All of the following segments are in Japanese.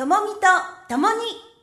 ともみとともに。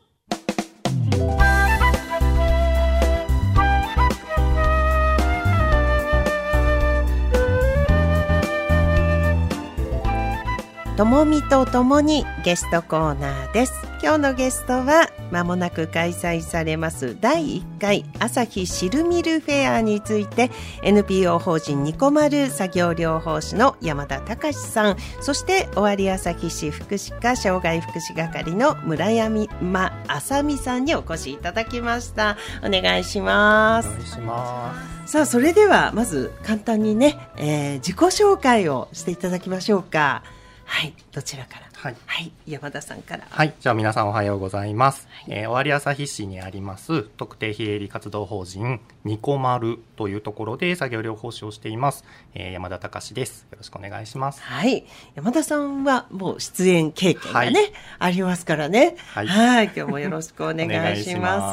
ともみとともにゲストコーナーです。今日のゲストは間もなく開催されます第1回朝日シルミルフェアについて NPO 法人ニコマル作業療法士の山田隆さん、そして尾張旭市福祉課障害福祉係の村山あさみさんにお越しいただきました。お願いします。 お願いします。 さあ、それではまず簡単にね、自己紹介をしていただきましょうか。はい、どちらから。 はい、 はい、山田さんから。 はい、じゃあ皆さんおはようございます。尾張旭市にあります特定非営利活動法人ニコマルというところで作業療法士をしています、山田隆です。よろしくお願いします。 はい、山田さんはもう出演経験がね、はい、ありますからね。 はい、 はい、今日もよろしくお願いします。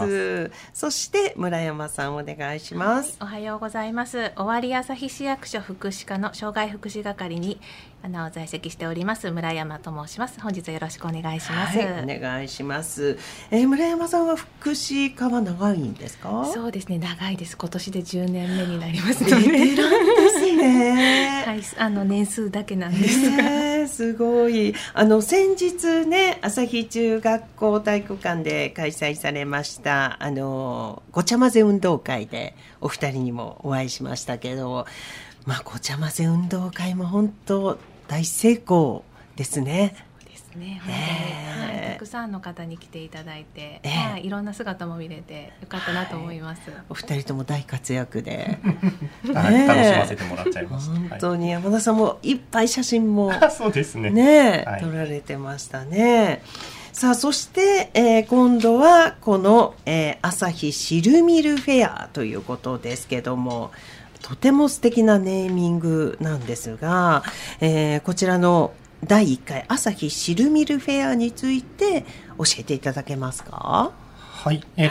そして村山さんお願いします。 おはようございます。尾張旭市役所福祉課の障害福祉係に在籍しております村山と申します。本日はよろしくお願いします。 はい、お願いします。村山さんは福祉課は長いんですか？ そうですね、長いです。今年で10年目になりますので。 ベテランですね。 はい、年数だけなんですが、 すごい。先日ね、旭中学校体育館で開催されましたごちゃ混ぜ運動会でお二人にもお会いしましたけど、ごちゃ混ぜ運動会も本当大成功ですね。 そうですね、本当に、たくさんの方に来ていただいて、いろんな姿も見れてよかったなと思います。 お二人とも大活躍で、 楽しませてもらっちゃいました。 本当に山田さんもいっぱい写真もそうですね、 撮られてましたね。さあ、そして、今度はこの、朝日シルミルフェアということですけども、とても素敵なネーミングなんですが、こちらの第1回朝日シルミルフェアについて教えていただけますか？ はい、第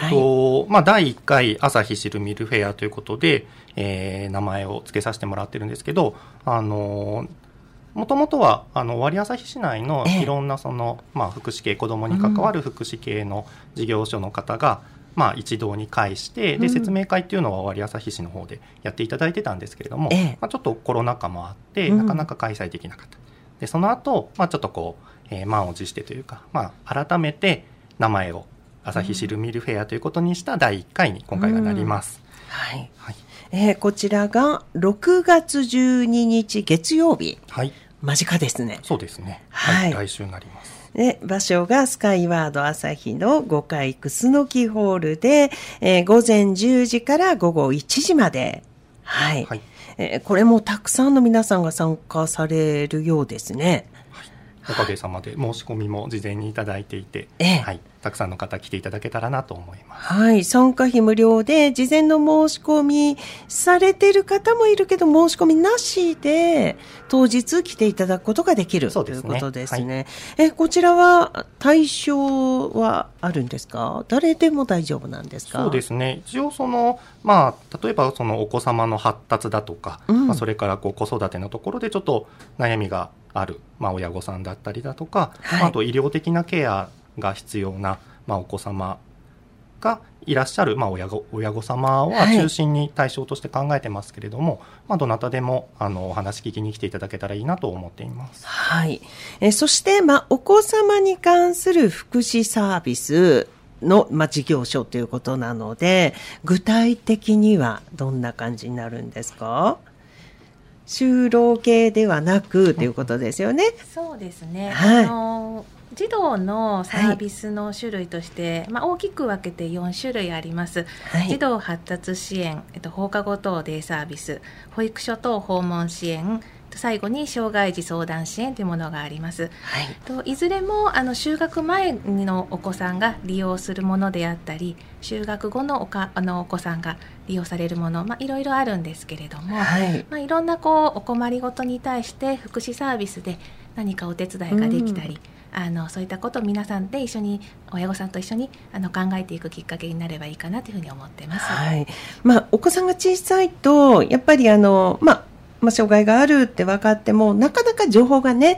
1回朝日シルミルフェアということで、名前を付けさせてもらってるんですけど、もともとは尾張旭市内のいろんな福祉系、子どもに関わる福祉系の事業所の方が、一堂に会してで説明会っていうのは尾張旭市の方でやっていただいてたんですけれども、ちょっとコロナ禍もあってなかなか開催できなかった。でその後、ちょっと満を持してというか、改めて名前を朝日シルミルフェアということにした第1回に今回がなります。 はいはい。こちらが6月12日月曜日。はい。間近ですね。 そうですね。はい。来週になります。 で、場所がスカイワード朝日の5階クスノキホールで、午前10時から午後1時まで。はい。はい、これもたくさんの皆さんが参加されるようですね。 はい、おかげさまで申し込みも事前にいただいていて、はい、たくさんの方来ていただけたらなと思います。 はい、参加費無料で事前の申し込みされている方もいるけど、申し込みなしで当日来ていただくことができるということですね。はい、こちらは対象はあるんですか？誰でも大丈夫なんですか？ そうですね。一応例えばお子様の発達だとか、それから子育てのところでちょっと悩みがある、親御さんだったりだとか、あと医療的なケアが必要な、お子様がいらっしゃる、親御様は中心に対象として考えてますけれども、どなたでもお話聞きに来ていただけたらいいなと思っています。 はい。そして、お子様に関する福祉サービスの、事業所ということなので、具体的にはどんな感じになるんですか？就労系ではなくということですよね。 そうですね。 はい。 児童のサービスの種類として、大きく分けて4種類あります。はい、児童発達支援、放課後等デイサービス、保育所等訪問支援、最後に障害児相談支援というものがあります。はい、いずれも就学前のお子さんが利用するものであったり、就学後のお子さんが利用されるもの、いろいろあるんですけれども、いろんなお困りごとに対して福祉サービスで何かお手伝いができたり、そういったことを皆さんで一緒に、親御さんと一緒に考えていくきっかけになればいいかなというふうに思っています。 はい。お子さんが小さいとやっぱり障害があるって分かってもなかなか情報がね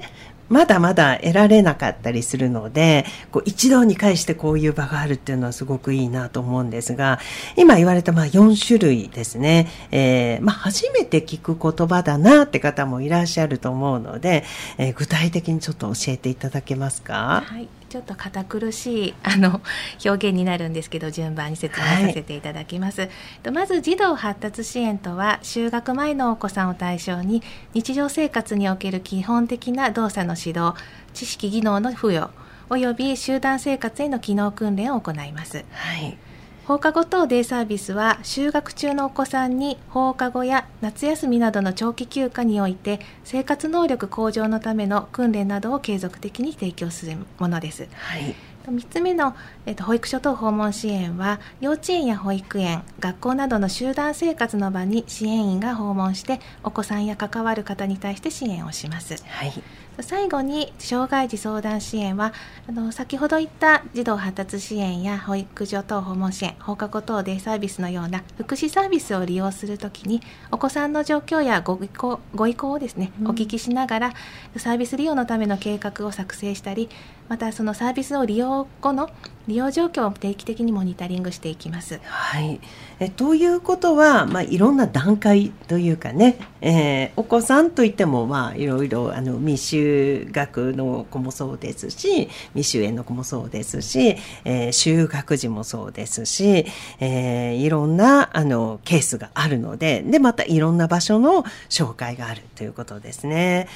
まだまだ得られなかったりするので、一堂に会してこういう場があるっていうのはすごくいいなと思うんですが、今言われた4種類ですね。初めて聞く言葉だなって方もいらっしゃると思うので、具体的にちょっと教えていただけますか？ はい。ちょっと堅苦しい表現になるんですけど、順番に説明させていただきます。まず児童発達支援とは、就学前のお子さんを対象に日常生活における基本的な動作の指導、知識技能の付与および集団生活への機能訓練を行います。 はい。 放課後等デイサービスは、就学中のお子さんに放課後や夏休みなどの長期休暇において生活能力向上のための訓練などを継続的に提供するものです。 はい。 3つ目の、保育所等訪問支援は、幼稚園や保育園、学校などの集団生活の場に支援員が訪問してお子さんや関わる方に対して支援をします。 はい。 最後に障害児相談支援は、先ほど言った児童発達支援や保育所等訪問支援、放課後等デイサービスのような福祉サービスを利用するときに、お子さんの状況やご意向をですね、お聞きしながらサービス利用のための計画を作成したり、またそのサービスを利用後の利用状況を定期的にモニタリングしていきます。 はい。ということは、いろんな段階というかね、お子さんといっても、いろいろ未就学の子もそうですし、未就園の子もそうですし、就学児もそうですし、いろんなケースがあるので、またいろんな場所の紹介があるということですね。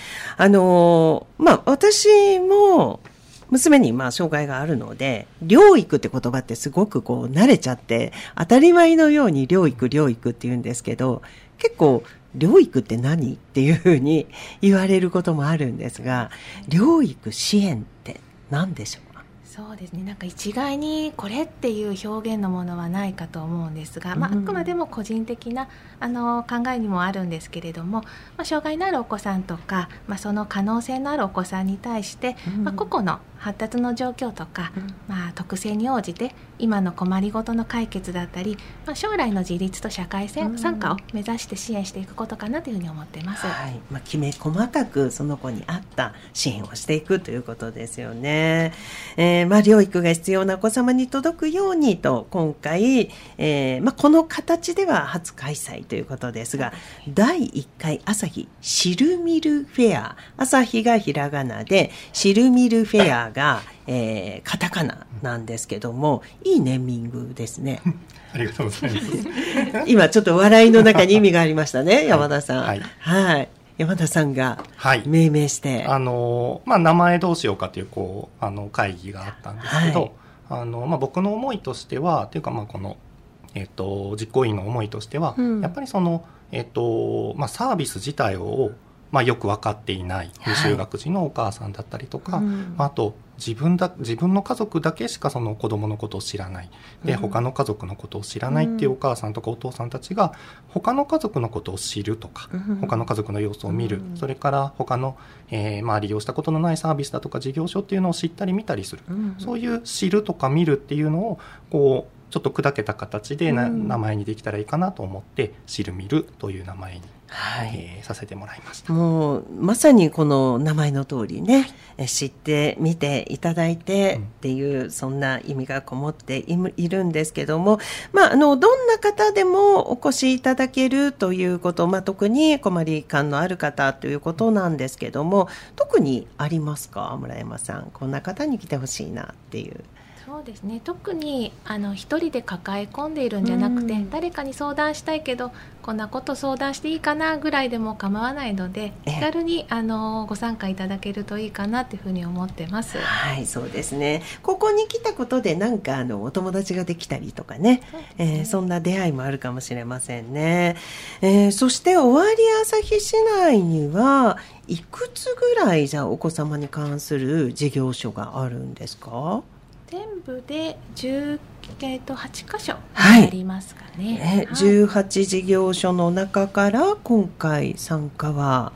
私も娘に障害があるので、療育って言葉ってすごく慣れちゃって、当たり前のように療育って言うんですけど、結構療育って何っていうふうに言われることもあるんですが、療育支援って何でしょう？ そうですね、一概にこれっていう表現のものはないかと思うんですが、あくまでも個人的な考えにもあるんですけれども、障害のあるお子さんとか、その可能性のあるお子さんに対して、個々の発達の状況とか、特性に応じて今の困りごとの解決だったり、将来の自立と社会参加を目指して支援していくことかなというふうに思っています。 はい。きめ細かくその子に合った支援をしていくということですよね。療育が必要なお子様に届くようにと、今回、この形では初開催ということですが、第1回朝日シルミルフェア、朝日がひらがなでシルミルフェアが、カタカナなんですけども、いいネーミングですね。 ありがとうございます。 今ちょっと笑いの中に意味がありましたね、山田さん。 はい。 はい。山田さんが命名して、 名前どうしようかという会議があったんですけど、僕の思いとしてはというか、この実行委員の思いとしては、やっぱりそのサービス自体をよく分かっていない未就学児のお母さんだったりとか、あと自分の家族だけしかその子供のことを知らないで、他の家族のことを知らないっていうお母さんとかお父さんたちが他の家族のことを知るとか、他の家族の様子を見る、それから他の、利用したことのないサービスだとか事業所っていうのを知ったり見たりする、そういう知るとか見るっていうのをちょっと砕けた形で名前にできたらいいかなと思って、知る見るという名前にさせてもらいました。 もうまさにこの名前の通りね、知ってみていただいてっていう、そんな意味がこもっているんですけども、どんな方でもお越しいただけるということ、特に困り感のある方ということなんですけども、特にありますか、村山さん。こんな方に来てほしいなっていう。 そうですね、特に一人で抱え込んでいるんじゃなくて、誰かに相談したいけどこんなこと相談していいかなぐらいでも構わないので、気軽にご参加いただけるといいかなというふうに思ってます。 はい、そうですね。ここに来たことでお友達ができたりとかね、そんな出会いもあるかもしれませんね。そして尾張旭市内にはいくつぐらいお子様に関する事業所があるんですか？ 全部で8箇所ありますかね。 18事業所の中から今回参加は、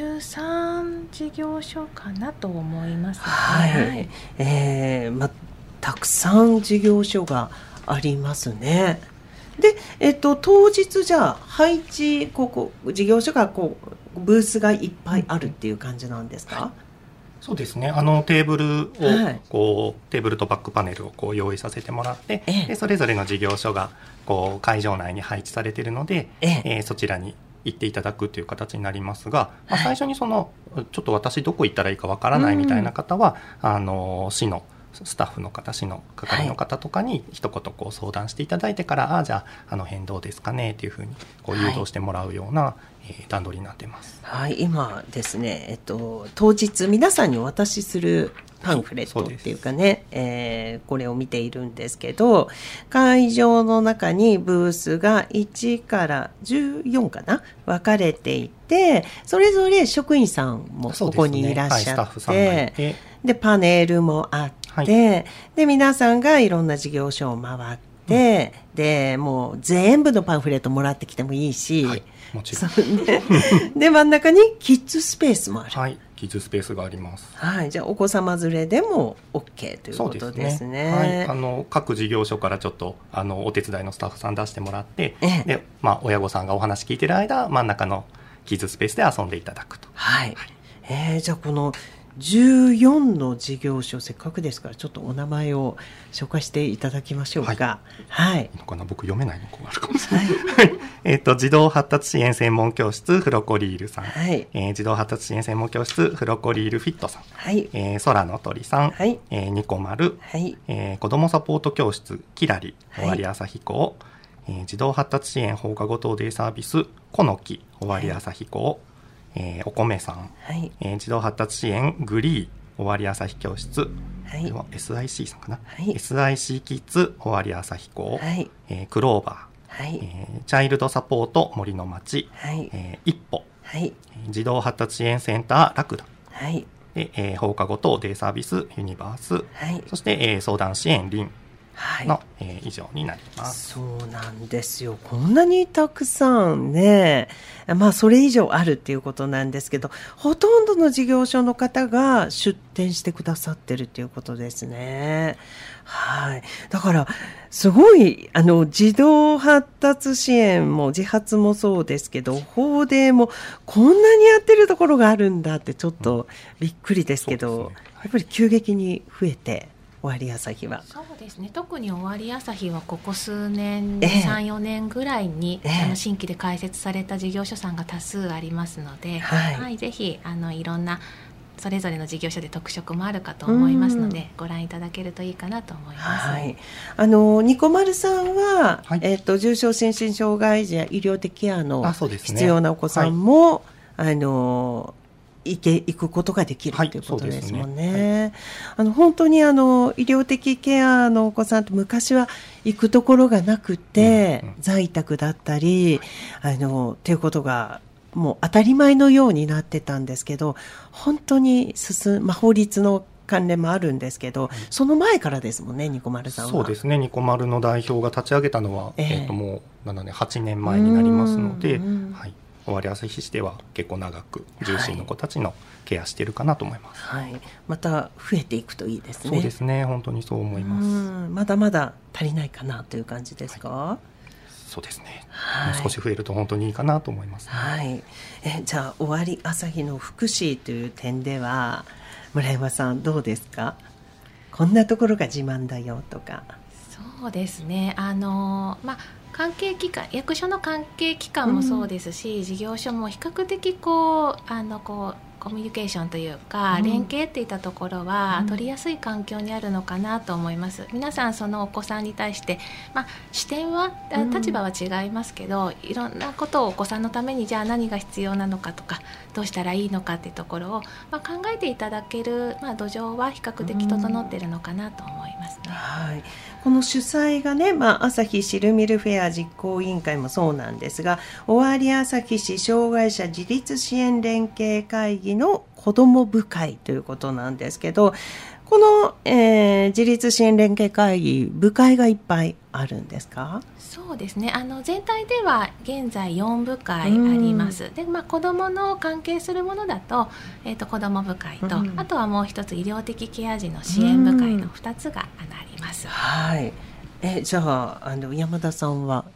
13事業所かなと思いますね。 たくさん事業所がありますね。で、当日配置、事業所がブースがいっぱいあるっていう感じなんですか？ そうですね。テーブルを、テーブルとバックパネルを用意させてもらって、でそれぞれの事業所が会場内に配置されているので、そちらに行っていただくという形になりますが、最初にちょっと私どこ行ったらいいかわからないみたいな方は、市のスタッフの方、市の係の方とかに一言相談していただいてから、じゃああの辺どうですかねというふうに誘導してもらうような、段取りになっています。 はい、今ですね、当日皆さんにお渡しするパンフレットっていうかね、これを見ているんですけど、会場の中にブースが1から14かな分かれていて、それぞれ職員さんもここにいらっしゃって、でパネルもあって、で皆さんがいろんな事業所を回って、でもう全部のパンフレットもらってきてもいいし、 もちろんで真ん中にキッズスペースもある。 はい、キッズスペースがあります。 はい、じゃあお子様連れでも OK ということですね。 はい、各事業所からちょっとお手伝いのスタッフさん出してもらって、で、親御さんがお話聞いてる間、真ん中のキッズスペースで遊んでいただくと。 はい。じゃあこの14の事業所、せっかくですからちょっとお名前を紹介していただきましょうか。はい。いいのかな、僕読めないのがあるかもしれない。児童発達支援専門教室フロコリールさん、児童発達支援専門教室フロコリールフィットさん、空の鳥さん、ニコマル、子どもサポート教室キラリ尾張旭校、児童発達支援放課後等デイサービスこのき尾張旭校、お米さん、児童発達支援グリー尾張旭教室、では SIC さんかな、SIC キッズ尾張旭校、クローバー、チャイルドサポート森の町、一歩、児童発達支援センターラクダ、で放課後等デイサービスユニバース、そして、相談支援リンの、以上になります。 そうなんですよ。こんなにたくさんね、それ以上あるっていうことなんですけど、ほとんどの事業所の方が出展してくださってるっていうことですね。はい。だからすごい児童発達支援も自発もそうですけど、法デーもこんなにやってるところがあるんだってちょっとびっくりですけど、やっぱり急激に増えて。尾張旭はそうですね、特に尾張旭はここ数年、3、4年ぐらいに、新規で開設された事業所さんが多数ありますので、ぜひいろんなそれぞれの事業所で特色もあるかと思いますので、ご覧いただけるといいかなと思います。 ニコマルさんは、重症心身障害児や医療的ケアの必要なお子さんも、行くことができるということですもんね。本当に医療的ケアのお子さんって昔は行くところがなくて、在宅だったりっていうことがもう当たり前のようになってたんですけど、本当に法律の関連もあるんですけど、その前からですもんね、ニコマルさんは。 そうですね、ニコマルの代表が立ち上げたのは、もう7年8年前になりますので、尾張旭市では結構長く重心の子たちのケアしているかなと思います。 また増えていくといいですね。 そうですね、本当にそう思います。 まだまだ足りないかなという感じですか？ そうですね、もう少し増えると本当にいいかなと思います、 じゃあ尾張旭の福祉という点では村山さんどうですか？こんなところが自慢だよとか。 そうですね、関係機関、役所の関係機関もそうですし、事業所も比較的コミュニケーションというか、連携っていったところは取りやすい環境にあるのかなと思います。皆さんそのお子さんに対して、視点は立場は違いますけど、いろんなことをお子さんのためにじゃあ何が必要なのかとかどうしたらいいのかっていうところを、考えていただける、土壌は比較的整っているのかなと思いますね。 この主催がね、朝日シルミルフェア実行委員会もそうなんですが、尾張旭市障害者自立支援連携会議の子ども部会ということなんですけど、この、自立支援連携会議、部会がいっぱいあるんですか？ そうですね、全体では現在4部会あります。で、子どもの関係するものだと、子ども部会と、あとはもう一つ医療的ケア児の支援部会の2つがあります。 じゃあ山田さんは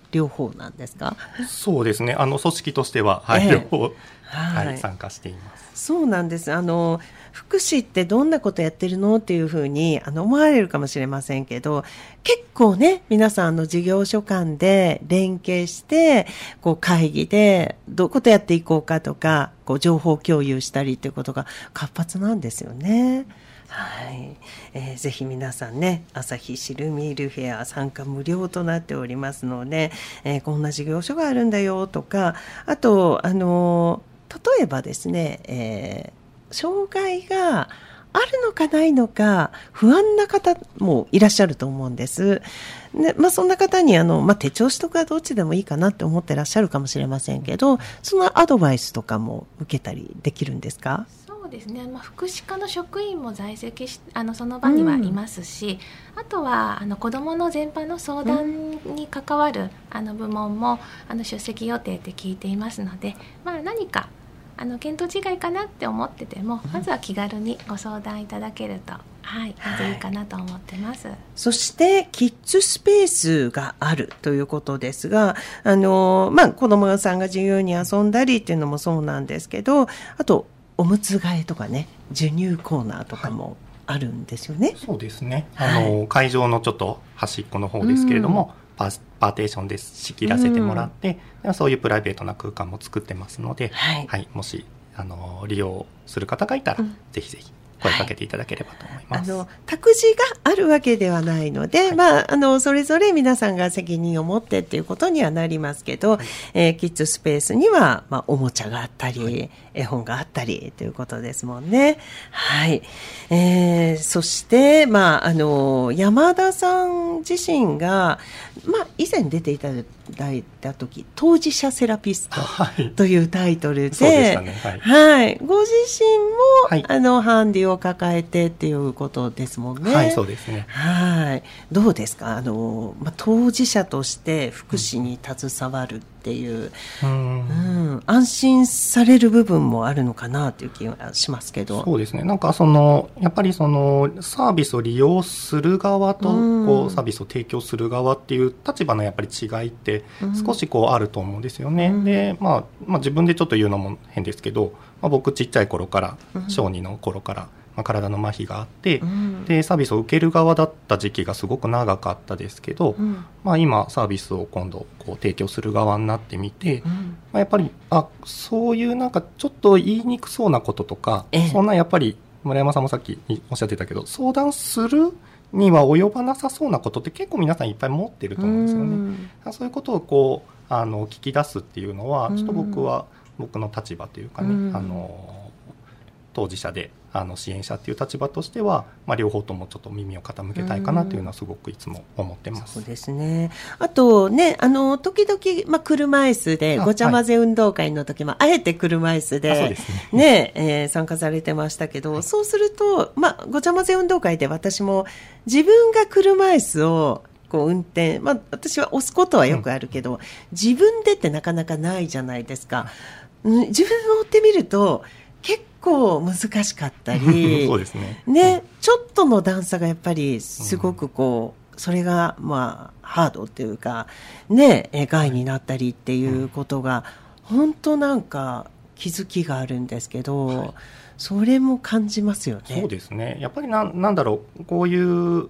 両方なんですか？ そうですね、組織としては、両方、参加しています。 そうなんです。福祉ってどんなことやってるのっていうふうに思われるかもしれませんけど、結構ね、皆さん事業所間で連携してこう会議でどういうことやっていこうかとか、こう情報共有したりということが活発なんですよね。はい、ぜひ皆さんね、朝日シルミールフェア参加無料となっておりますので、こんな事業所があるんだよとか、あと例えばですね、障害があるのかないのか不安な方もいらっしゃると思うんです。で、そんな方に手帳取得はどっちでもいいかなって思ってらっしゃるかもしれませんけど、そのアドバイスとかも受けたりできるんですか？ そうですね、福祉課の職員も在籍しその場にはいますし、あとは子どもの全般の相談に関わる部門も出席予定って聞いていますので、何か見当違いかなって思ってても、まずは気軽にご相談いただけると、まずいいかなと思ってます。 そしてキッズスペースがあるということですが、子どもさんが自由に遊んだりっていうのもそうなんですけど、あとおむつ替えとかね、授乳コーナーとかもあるんですよね。 そうですね、会場のちょっと端っこの方ですけれども、パーテーションで仕切らせてもらって、そういうプライベートな空間も作ってますので、もし利用する方がいたら、ぜひぜひ声かけていただければと思います。 託児があるわけではないので、それぞれ皆さんが責任を持ってっていうことにはなりますけど、キッズスペースには、おもちゃがあったり、絵本があったりということですもんね。はい。そして、山田さん自身が、以前出ていただいた時、当事者セラピストというタイトルで、 そうでしたね。 ご自身も、ハンディを抱えてっていうことですもんね。 そうですね。 どうですか？当事者として福祉に携わるっていう、安心される部分もあるのかなという気がしますけど。 そうですね。やっぱりサービスを利用する側と、サービスを提供する側っていう立場のやっぱり違いって少しあると思うんですよね。で、自分でちょっと言うのも変ですけど、僕ちっちゃい頃から、小児の頃から、体の麻痺があって、でサービスを受ける側だった時期がすごく長かったですけど、今サービスを今度提供する側になってみて、やっぱりそういうちょっと言いにくそうなこととか、そんなやっぱり村山さんもさっきおっしゃってたけど、相談するには及ばなさそうなことって結構皆さんいっぱい持ってると思うんですよね。そういうことを聞き出すっていうのは、ちょっと僕の立場というかね、当事者で支援者っていう立場としては、両方ともちょっと耳を傾けたいかなというのはすごくいつも思ってます。 そうですね。あとね、時々、車椅子でごちゃ混ぜ運動会の時も、あえて車椅子で参加されてましたけど、そうすると、ごちゃ混ぜ運動会で私も自分が車椅子を運転、私は押すことはよくあるけど、自分でってなかなかないじゃないですか。自分が乗ってみると結構難しかったりそうですね。 ちょっとの段差がやっぱりすごくそれがハードっていうか害になったりっていうことが本当気づきがあるんですけど、それも感じますよね。 そうですね。やっぱりなんだろう、こういう、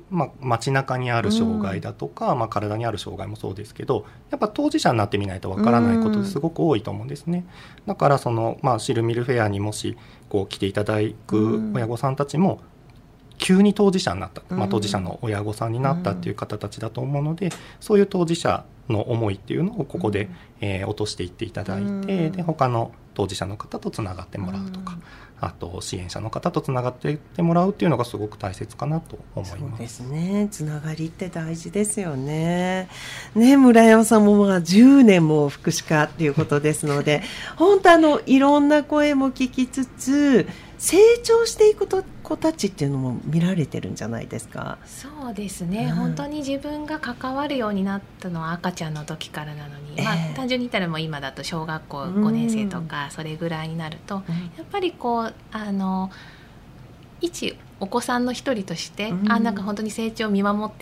街中にある障害だとか、体にある障害もそうですけど、やっぱ当事者になってみないとわからないことすごく多いと思うんですね。だからシルミルフェアにもし来ていただく親御さんたちも急に当事者になった、当事者の親御さんになったっていう方たちだと思うので、そういう当事者の思いっていうのをここで、落としていっていただいて、で他の当事者の方とつながってもらうとか、あと支援者の方とつながっていってもらうっていうのがすごく大切かなと思います。 そうですね。つながりって大事ですよね。村山さんも10年も福祉課っていうことですので、本当いろんな声も聞きつつ成長していく子たちっていうのも見られてるんじゃないですか。 そうですね、本当に自分が関わるようになったのは赤ちゃんの時からなのに、単純に言ったらもう今だと小学校5年生とかそれぐらいになると、やっぱり一お子さんの一人として、本当に成長を見守って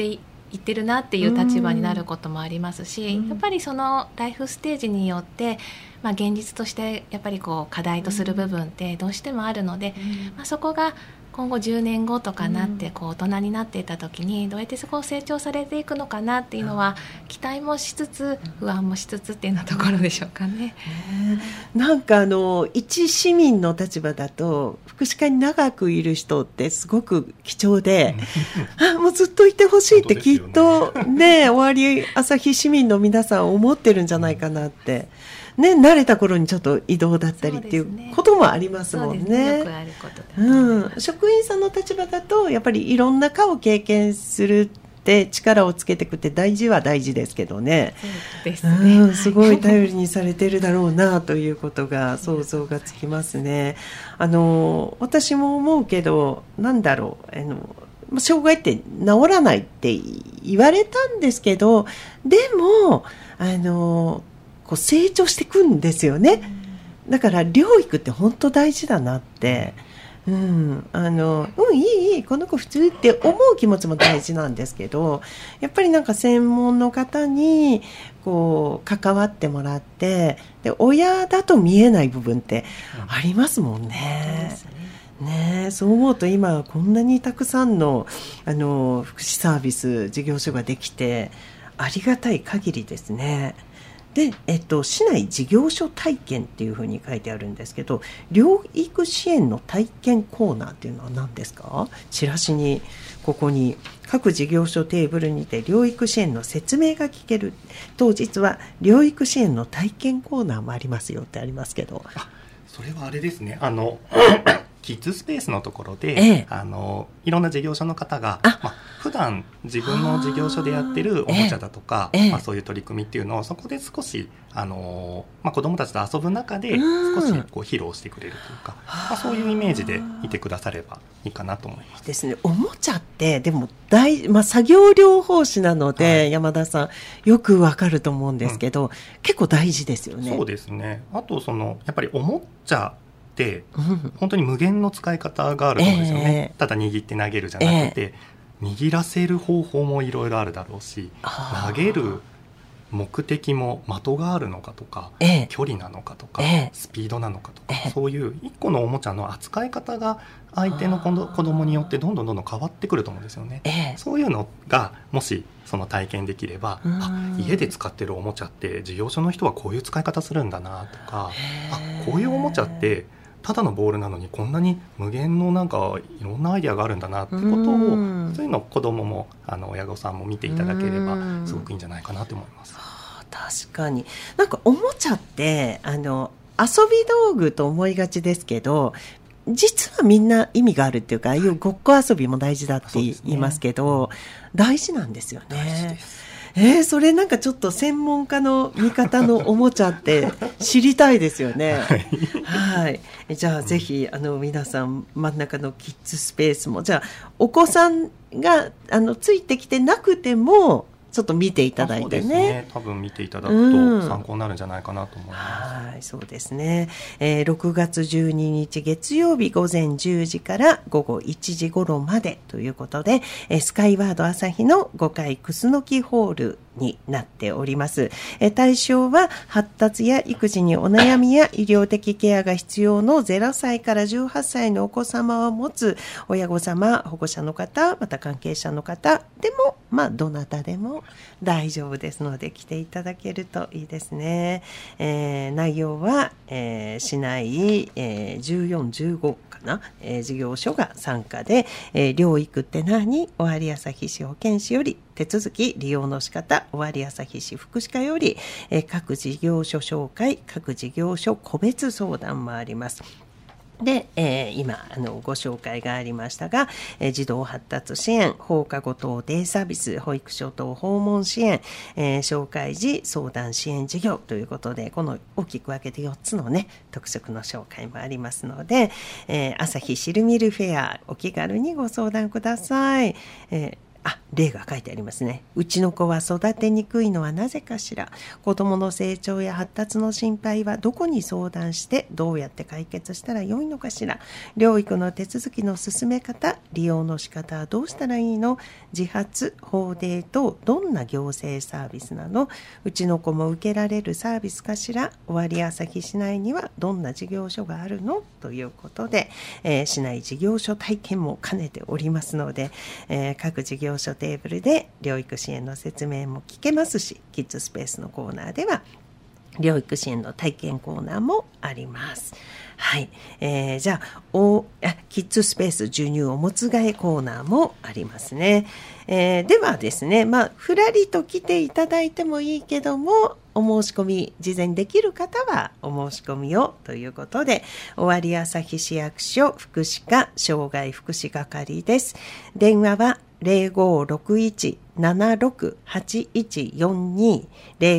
行ってるなっていう立場になることもありますし、やっぱりそのライフステージによって、現実としてやっぱりこう課題とする部分ってどうしてもあるので、そこが今後10年後とかなってこう大人になっていた時にどうやってそこを成長されていくのかなっていうのは期待もしつつ不安もしつつっていうようなところでしょうかね。 なんか一市民の立場だと福祉課に長くいる人ってすごく貴重でもうずっといてほしいってきっとね、尾張旭市民の皆さん思ってるんじゃないかなってね、慣れた頃にちょっと移動だったりっていうこともありますもんね。 よくあることだと思います。 職員さんの立場だとやっぱりいろんな課を経験するって力をつけていくって大事は大事ですけどね。 そうですね。 すごい頼りにされてるだろうなということが想像がつきますね。私も思うけどなんだろう障害って治らないって言われたんですけど、でもこう成長していくんですよね。だから療育って本当大事だなって、いいこの子普通って思う気持ちも大事なんですけど、やっぱりなんか専門の方にこう関わってもらって、で親だと見えない部分ってありますもんね。そう思うと今こんなにたくさんの福祉サービス事業所ができてありがたい限りですね。で、市内事業所体験っていうふうに書いてあるんですけど、療育支援の体験コーナーっていうのは何ですか？チラシにここに各事業所テーブルにて療育支援の説明が聞ける、当日は療育支援の体験コーナーもありますよってありますけど、 それはあれですね、キッズスペースのところで、いろんな事業所の方が、普段自分の事業所でやってるおもちゃだとか、そういう取り組みっていうのをそこで少し、子どもたちと遊ぶ中で少しこう披露してくれるというか、そういうイメージでいてくださればいいかなと思います。 ですね。おもちゃってでも作業療法士なので、山田さんよくわかると思うんですけど、結構大事ですよね。 そうですね。あとやっぱりおもちゃって本当に無限の使い方があると思うんですよね。ただ握って投げるじゃなくて、握らせる方法もいろいろあるだろうし、投げる目的も的があるのかとか、距離なのかとか、スピードなのかとか、そういう一個のおもちゃの扱い方が相手の子供によってどんどん変わってくると思うんですよね。そういうのがもしその体験できれば、家で使ってるおもちゃって事業所の人はこういう使い方するんだなとか、こういうおもちゃってただのボールなのにこんなに無限のなんかいろんなアイデアがあるんだなってことを、そういうのを子供も親御さんも見ていただければすごくいいんじゃないかなと思います。 確かになんかおもちゃって遊び道具と思いがちですけど、実はみんな意味があるっていうか、ああいうごっこ遊びも大事だって言いますけど、大事なんですよね。 大事です。 それなんかちょっと専門家の見方のおもちゃって知りたいですよね。はい。じゃあぜひ皆さん真ん中のキッズスペースも、じゃあお子さんがついてきてなくてもちょっと見ていただいてそうですね。多分見ていただくと参考になるんじゃないかなと思います。 はい、そうですね。6月12日月曜日午前10時から午後1時頃までということで、スカイワード朝日の5階クスノキホールになっております。対象は発達や育児にお悩みや医療的ケアが必要の0歳から18歳のお子様を持つ親御様、保護者の方、また関係者の方でも、どなたでも大丈夫ですので来ていただけるといいですね。内容は、市内、14、15かな、事業所が参加で、療育って何？尾張旭市保健師より手続き利用の仕方、尾張旭市福祉課より、各事業所紹介、各事業所個別相談もあります。で、今ご紹介がありましたが、児童発達支援、放課後等デイサービス、保育所等訪問支援、紹介時相談支援事業ということで、この大きく分けて4つのね特色の紹介もありますので、朝日シルミルフェアお気軽にご相談ください。 例が書いてありますね。うちの子は育てにくいのはなぜかしら。子供の成長や発達の心配はどこに相談してどうやって解決したらよいのかしら。療育の手続きの進め方、利用の仕方はどうしたらいいの？自発、法令とどんな行政サービスなの？うちの子も受けられるサービスかしら。尾張旭市内にはどんな事業所があるの？ということで、市内事業所体験も兼ねておりますので、各事業所テーブルで療育支援の説明も聞けますし、キッズスペースのコーナーでは療育支援の体験コーナーもあります。はい、じゃあキッズスペース授乳おむつ替えコーナーもありますね。ではですね、ふらりと来ていただいてもいいけども、お申し込み事前できる方はお申し込みをということで、尾張旭市役所福祉課障害福祉係です。電話は0561-768142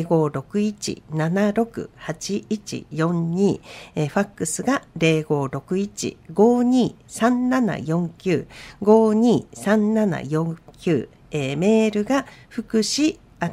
0561-768142、ファックスが0561-523749 523749、メールが福祉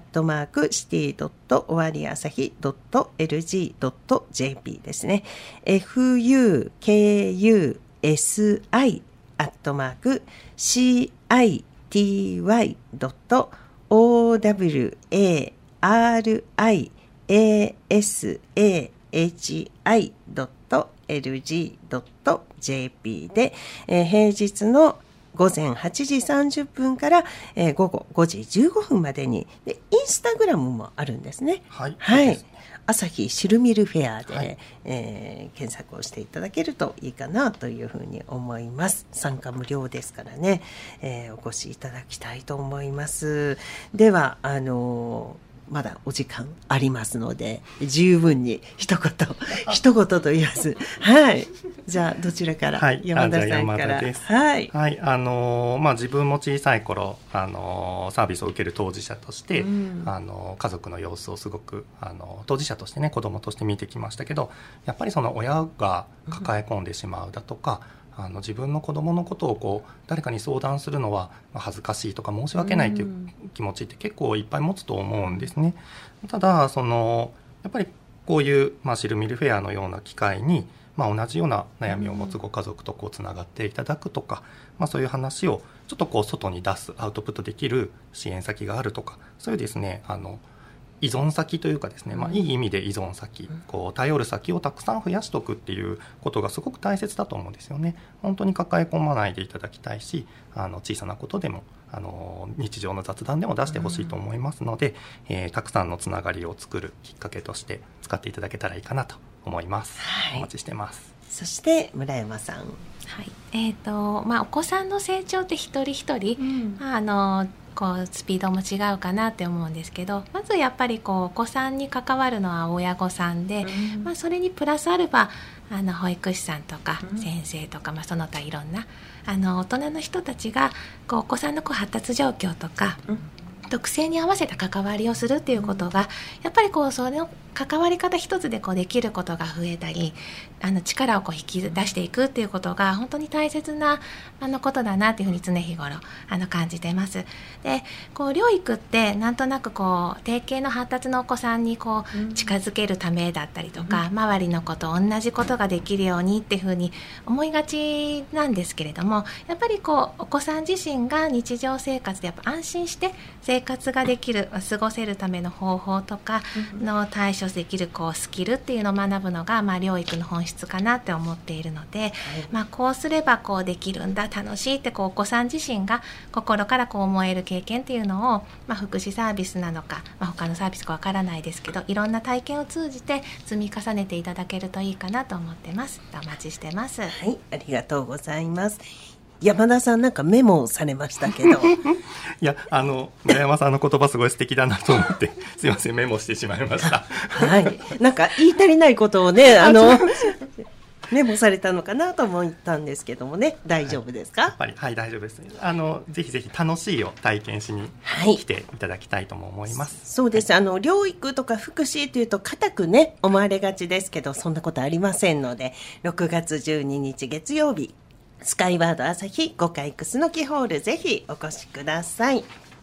city.owariasahi.lg.jp ですね。fukucity.city.owariasahi.lg.jp で、平日の午前8時30分から、午後5時15分までにで、インスタグラムもあるんですね。 はい。 はい。朝日シルミルフェアで、 はい、 検索をしていただけるといいかなというふうに思います。参加無料ですからね、お越しいただきたいと思います。では、まだお時間ありますので、十分に一言と言わず、はい。じゃあ、どちらから？ はい、 山田さんから。 山田です。 はい。 はい、自分も小さい頃、サービスを受ける当事者として、家族の様子をすごく、当事者としてね、子供として見てきましたけど、やっぱりその親が抱え込んでしまうだとか、自分の子供のことを誰かに相談するのは恥ずかしいとか申し訳ないという気持ちって結構いっぱい持つと思うんですね。ただやっぱりこういう、シルミルフェアのような機会に、同じような悩みを持つご家族とつながっていただくとか、そういう話をちょっと外に出す、アウトプットできる支援先があるとか、そういうですね依存先というかですね、いい意味で依存先、頼る先をたくさん増やしておくっていうことがすごく大切だと思うんですよね。本当に抱え込まないでいただきたいし、小さなことでも日常の雑談でも出してほしいと思いますので、たくさんのつながりを作るきっかけとして使っていただけたらいいかなと思います。はい、お待ちしてます。 そして村山さん。 はい、お子さんの成長って一人一人、スピードも違うかなって思うんですけど、まずやっぱりお子さんに関わるのは親御さんで、それにプラスアルファ保育士さんとか先生とか、その他いろんな大人の人たちがお子さんの発達状況とか、特性に合わせた関わりをするっていうことが、やっぱりその関わり方一つでできることが増えたり、力を引き出していくっていうことが本当に大切なことだなっていうふうに常日頃感じています。で、療育ってなんとなく定型の発達のお子さんに近づけるためだったりとか、周りの子と同じことができるようにっていうふうに思いがちなんですけれども、やっぱりお子さん自身が日常生活でやっぱ安心して生活ができる、過ごせるための方法とかの対処できるスキルっていうのを学ぶのが、療育の本質かなって思っているので、こうすればできるんだ、楽しいってお子さん自身が心から思える経験っていうのを、福祉サービスなのか、他のサービスかわからないですけど、いろんな体験を通じて積み重ねていただけるといいかなと思ってます。お待ちしてます。 はい、ありがとうございます。山田さん、なんかメモされましたけどいや、村山さんの言葉すごい素敵だなと思ってすいません、メモしてしまいましたはい、なんか言い足りないことをねメモされたのかなと思ったんですけどもね、大丈夫ですか？ やっぱり、はい、大丈夫です。ぜひぜひ楽しいを体験しに来ていただきたいとも思います。 そうです。療育とか福祉というと固くね思われがちですけど、そんなことありませんので、6月12日月曜日、スカイワード朝日5階クスノキホール、ぜひお越しください。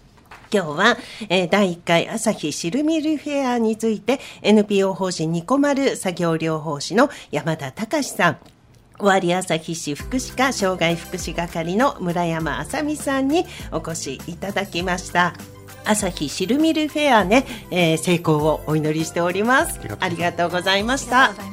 今日は、第1回朝日シルミルフェアについて NPO 法人ニコマル作業療法士の山田隆さん、尾張旭市福祉課障害福祉係の村山あさみさんにお越しいただきました。朝日シルミルフェアね、成功をお祈りしております。ありがとうございました。